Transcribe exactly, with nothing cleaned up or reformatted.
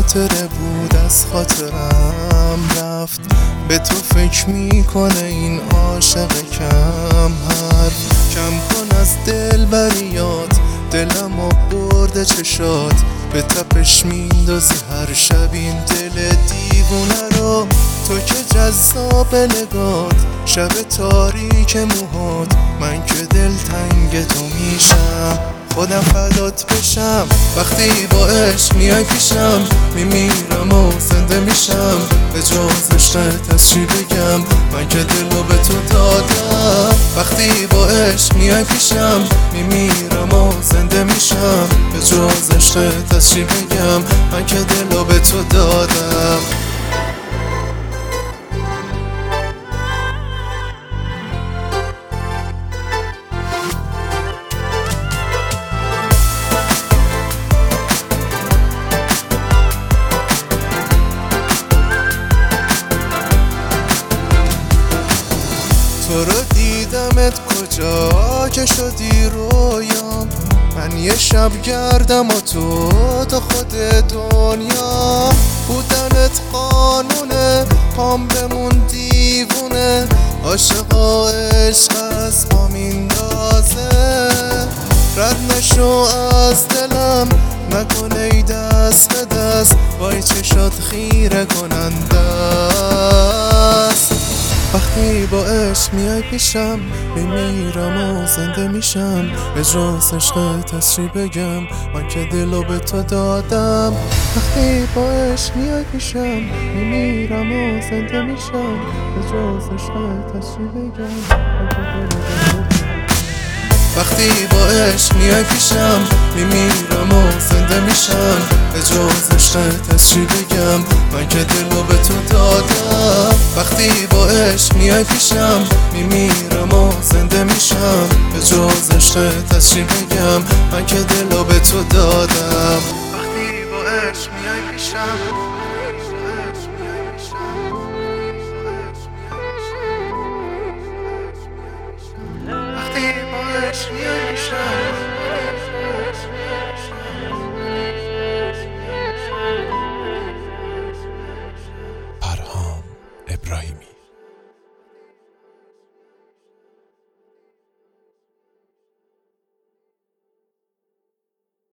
خاطره بود از خاطرم رفت. به تو فکر میکنه این عاشق کم حرف. کم کن از دل بریات، دلم و برده چشات. به تپش میندازی هر شب این دل دیوونه رو. تو که جذاب نگات، شب تاریک موهات. من که دل تنگ تو میشم، خودم فدات بشم. وقتی با عشق میای پیشم، میمیرم و زنده میشم. به جز عشقت از چی بگم، من که دلو به تو دادم. وقتی با عشق میای پیشم، میمیرم و زنده میشم. به جز عشقت از چی بگم، من که دلو به تو دادم. تو رو دیدمت کجا که شدی رویام. من یه شب گردم و تو تا خود دنیا. بودنت قانونه، پام بمون دیوونه. عاشقا عشق از پا میندازه. رد نشو از دلم، نکن ای دست به دست. وای چشات خیره کننده است. وقتی با عشق میای پیشم، میمیرم و زنده میشم. به جز عشقت از چی بگم، من که دلو به تو دادم. وقتی با عشق میای پیشم، میمیرم و زنده میشم. به جز عشقت از چی بگم، من که دلو به تو دادم. وقتی با عشق میای پیشم، میمیرم و زنده میشم. به جز عشقت از چی بگم، من که دلو به تو دادم. وقتی با عشق میای پیشم، میمیرم و زنده میشم. به جز عشقت از چی بگم، من که دلو به تو دادم. وقتی با عشق میای پیشم